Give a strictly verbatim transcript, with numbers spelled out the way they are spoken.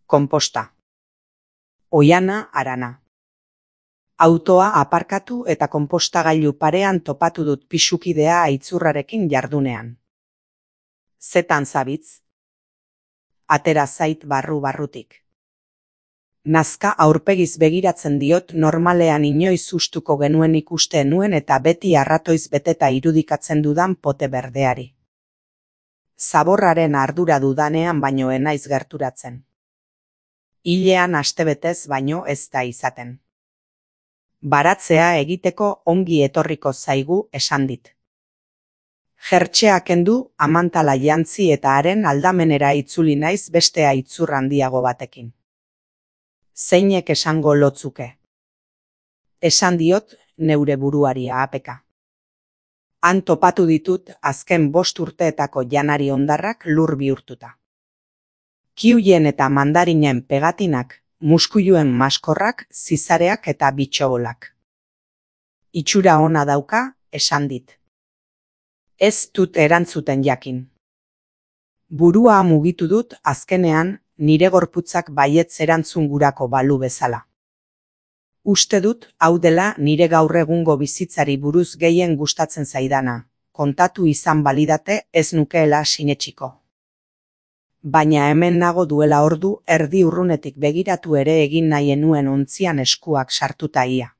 Konposta. Oiana Arana. Autoa aparkatu eta konpostagailu parean topatu dut pisukidea aitzurrarekin jardunean. Zetan zabitz? Atera zait barru-barrutik. Nazka aurpegiz begiratzen diot normalean inoiz ustuko genuen ikuste nuen eta beti arratoiz beteta irudikatzen dudan pote berdeari. Zaborraren ardura dudanean baino ez naiz gerturatzen. Hilean astebetez baino ez da izaten. Baratzea egiteko ongi etorriko zaigu esan dit. Jertxea kendu, amantala jantzi eta haren aldamenera itzuli naiz beste aitzur handiago batekin. Zeinek esango lotzuke. Esan diot neure buruari ahapeka. Han topatu ditut azken bost urteetako janari hondarrak lur bihurtuta. Kiuien eta mandarinen pegatinak, muskuiluen maskorrak, zizareak eta bitxobolak. Itxura ona dauka, esan dit. Ez dut erantzuten jakin. Burua mugitu dut azkenean nire gorputzak baietz erantzun gurako balu bezala. Uste dut hau dela nire gaur egungo bizitzari buruz gehien gustatzen zaidana, kontatu izan balidate ez nukeela sinetsiko. Baina hemen nago duela ordu erdi urrunetik begiratu ere egin nahi nuen ontzian eskuak sartuta ia.